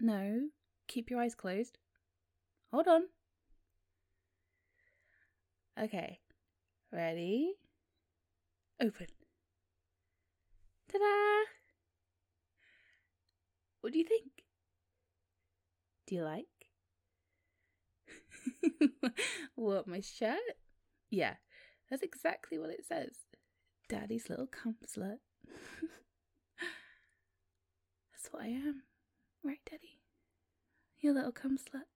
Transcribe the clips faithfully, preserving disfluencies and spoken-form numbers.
No, keep your eyes closed. Hold on. Okay, ready? Open. Ta-da! What do you think? Do you like? What, my shirt? Yeah, that's exactly what it says. Daddy's little cum slut. That's what I am. Right, Daddy? Your little cum slut.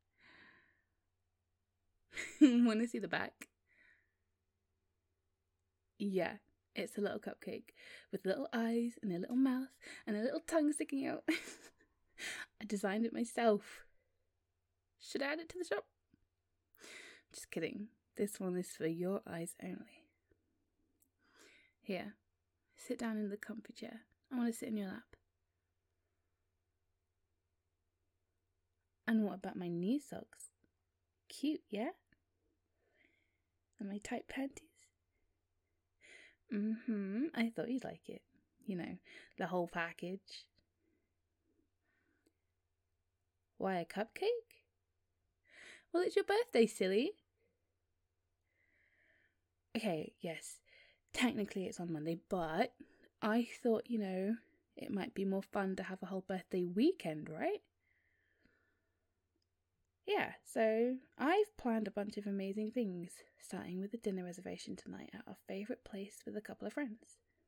Want to see the back? Yeah, it's a little cupcake with little eyes and a little mouth and a little tongue sticking out. I designed it myself. Should I add it to the shop? Just kidding. This one is for your eyes only. Here, sit down in the comfy chair. I want to sit in your lap. And what about my knee socks? Cute, yeah? And my tight panties? Mm-hmm, I thought you'd like it. You know, the whole package. Why a cupcake? Well, it's your birthday, silly. Okay, yes, technically it's on Monday, but I thought, you know, it might be more fun to have a whole birthday weekend, right? Yeah, so I've planned a bunch of amazing things, starting with a dinner reservation tonight at our favourite place with a couple of friends.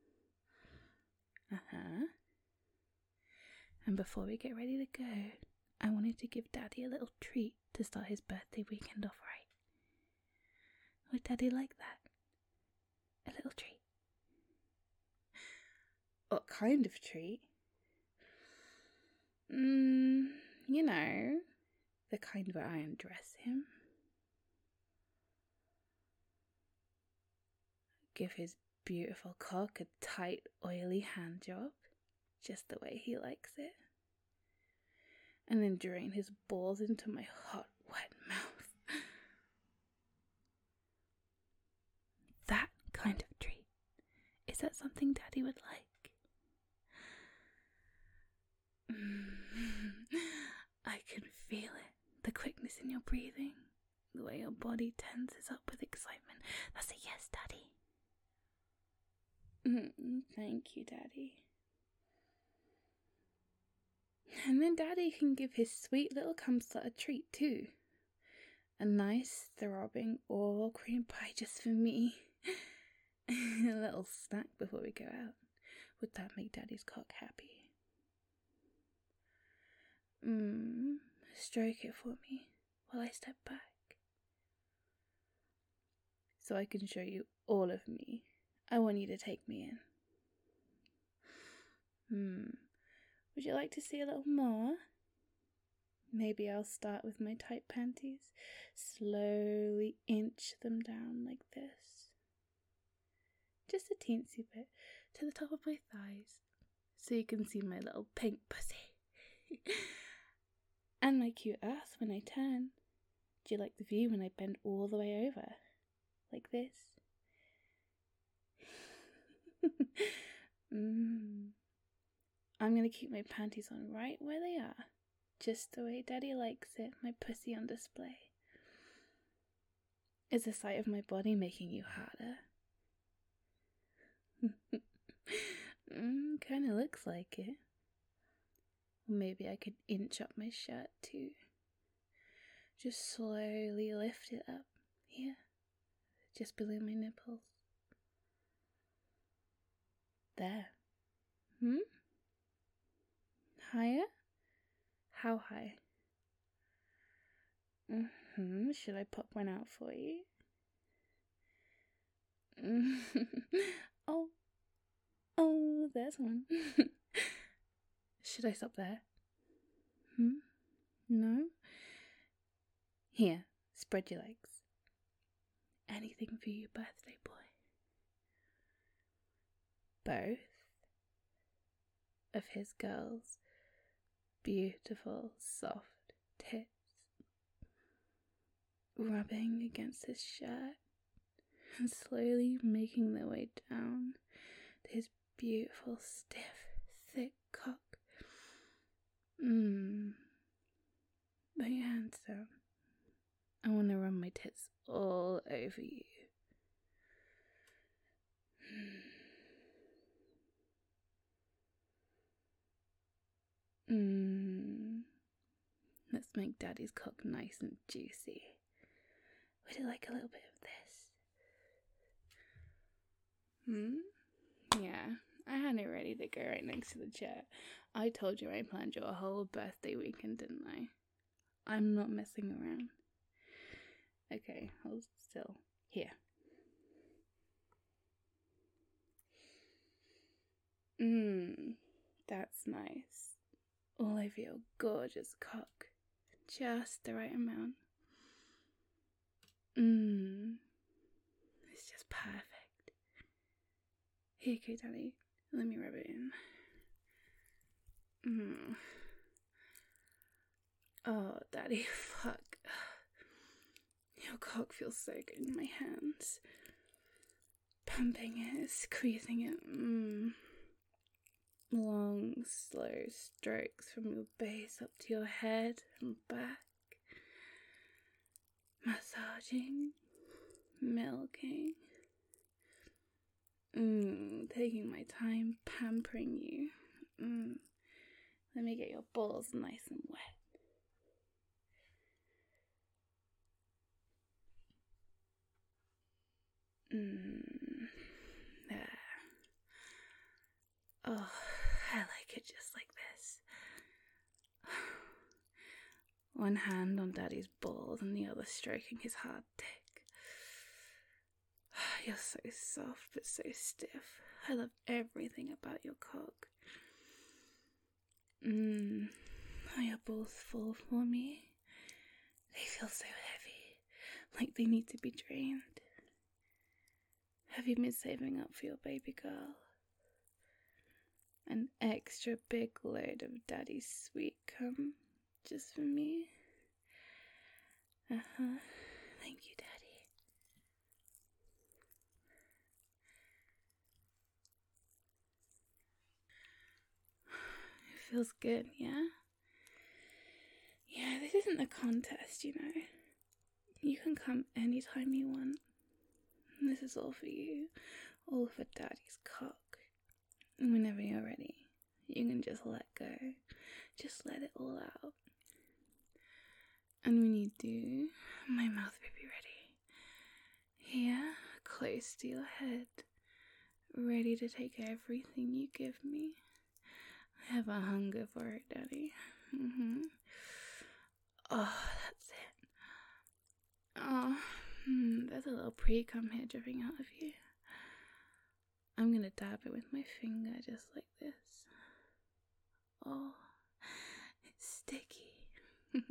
Uh-huh. And before we get ready to go, I wanted to give Daddy a little treat to start his birthday weekend off right. Would Daddy like that? A little treat. What kind of treat? Mmm, you know, the kind where I undress him. Give his beautiful cock a tight, oily hand job, just the way he likes it. And then drain his balls into my hot, wet mouth. That kind of treat. Is that something Daddy would like? I can feel it. The quickness in your breathing. The way your body tenses up with excitement. That's a yes, Daddy. Thank you, Daddy. And then Daddy can give his sweet little cum slut a treat too. A nice, throbbing oral cream pie just for me. A little snack before we go out. Would that make Daddy's cock happy? Mmm, stroke it for me while I step back. So I can show you all of me. I want you to take me in. Hmm. Would you like to see a little more? Maybe I'll start with my tight panties. Slowly inch them down like this. Just a teensy bit to the top of my thighs. So you can see my little pink pussy. And my cute ass when I turn. Do you like the view when I bend all the way over? Like this? mm. I'm going to keep my panties on right where they are. Just the way Daddy likes it, my pussy on display. Is the sight of my body making you harder? mm, kind of looks like it. Or maybe I could inch up my shirt too. Just slowly lift it up here, just below my nipples. There. Hmm? Higher? How high? Mm-hmm. Should I pop one out for you? oh. Oh, there's one. Should I stop there? Hmm? No? Here, spread your legs. Anything for you, birthday boy. Both of his girls' beautiful, soft tits rubbing against his shirt and slowly making their way down to his beautiful, stiff, thick cock. Mmm. over you. Mmm. Let's make Daddy's cock nice and juicy. Would you like a little bit of this? Hmm? Yeah, I had it ready to go right next to the chair. I told you I planned your whole birthday weekend, didn't I? I'm not messing around. Okay, hold still. Here. Mmm, that's nice. All over your gorgeous cock. Just the right amount. Mmm, it's just perfect. Here you go, Daddy. Let me rub it in. Mmm. Oh, Daddy, fuck. Your cock feels so good in my hands. Pumping it, squeezing it. Mmm. Long, slow strokes from your base up to your head and back. Massaging. Milking. Mmm. Taking my time pampering you. Mmm. Let me get your balls nice and wet. Mmm. There. Oh, I like it just like this. One hand on Daddy's balls and the other stroking his hard dick. You're so soft but so stiff. I love everything about your cock. Mmm. Are your balls full for me? They feel so heavy, like they need to be drained. Have you been saving up for your baby girl? An extra big load of Daddy's sweet cum, just for me? Uh-huh. Thank you, Daddy. It feels good, yeah? Yeah, this isn't a contest, you know. You can come anytime you want. This is all for you, all for Daddy's cock. Whenever you're ready, you can just let go. Just let it all out. And when you do, my mouth will be ready. Here, close to your head, ready to take everything you give me. I have a hunger for it, Daddy. Mm-hmm. Oh, that's it. Oh, hmm, there's a little pre-cum here dripping out of you. I'm gonna dab it with my finger just like this. Oh, it's sticky.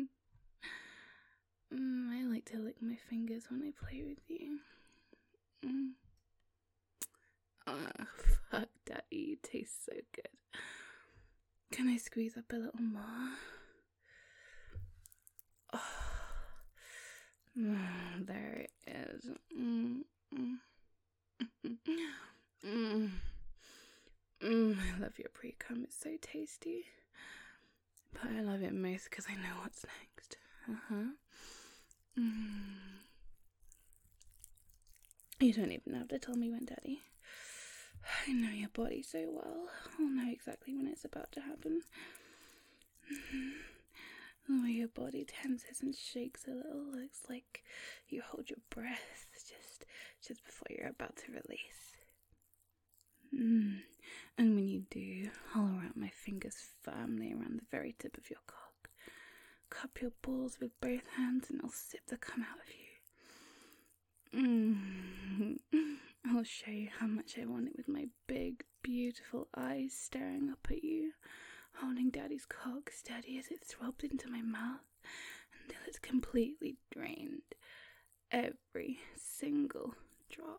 mm, I like to lick my fingers when I play with you. Mm. Oh, fuck, Daddy, you taste so good. Can I squeeze up a little more? Oh, mm, there it is. Mm, mm. Mm. Mm, I love your pre-cum, it's so tasty. But I love it most because I know what's next. Uh-huh. Mm. You don't even have to tell me when, Daddy. I know your body so well. I'll know exactly when it's about to happen. Mm-hmm. The way your body tenses and shakes a little, looks like you hold your breath just, just before you're about to release. Mm. And when you do, I'll wrap my fingers firmly around the very tip of your cock. Cup your balls with both hands and I'll sip the cum out of you. Mm. I'll show you how much I want it with my big, beautiful eyes staring up at you, holding Daddy's cock steady as it throbs into my mouth until it's completely drained. Every single drop.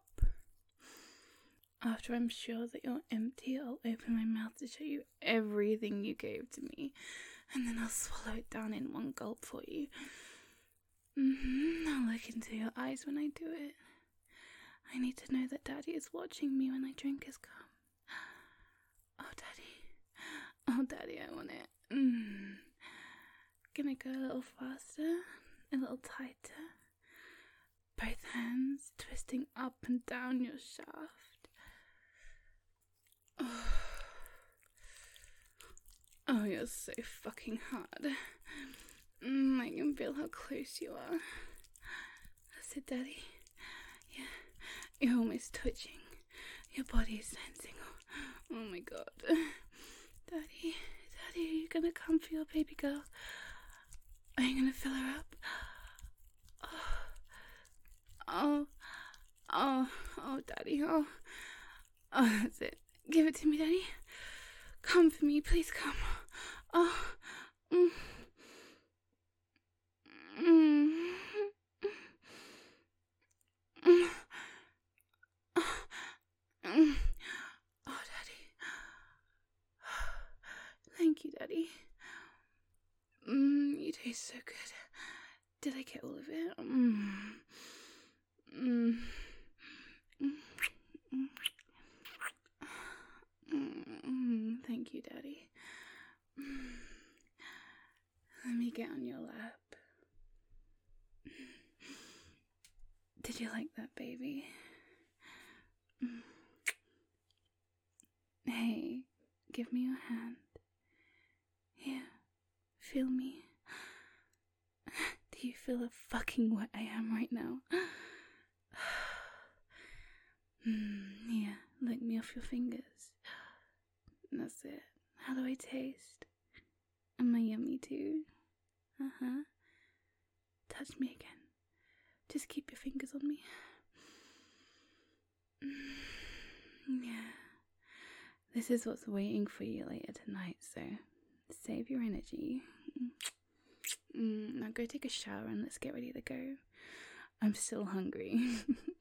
After I'm sure that you're empty, I'll open my mouth to show you everything you gave to me, and then I'll swallow it down in one gulp for you. Mm-hmm. I'll look into your eyes when I do it. I need to know that Daddy is watching me when I drink his cum. Oh, Daddy. Oh, Daddy, I want it. Mm. Can I go a little faster? A little tighter? both hands twisting up and down your shaft. Oh, oh you're so fucking hard. Mm, I can feel how close you are. That's it, Daddy. Yeah, you're almost touching. Your body is sensing. Oh, oh my god. Daddy, Daddy, are you gonna come for your baby girl? Are you gonna fill her up? Oh, oh, oh, Daddy, oh, oh, that's it. Give it to me, Daddy. Come for me, please come. Oh, mm. Mm. Mm. Mm. Oh, Daddy. Thank you, Daddy. Mm, you taste so good. Did I get all of it? Mm. Mm. Mm. Mm. Thank you, Daddy. Mm. Let me get on your lap. Did you like that, baby? Mm. Hey, give me your hand. Here, feel me. Do you feel how fucking wet I am right now? mm, yeah, lick me off your fingers. That's it. How do I taste? Am I yummy too? Uh-huh. Touch me again. Just keep your fingers on me. Mm, yeah. This is what's waiting for you later tonight, so save your energy. Mm, now go take a shower and let's get ready to go. I'm still hungry.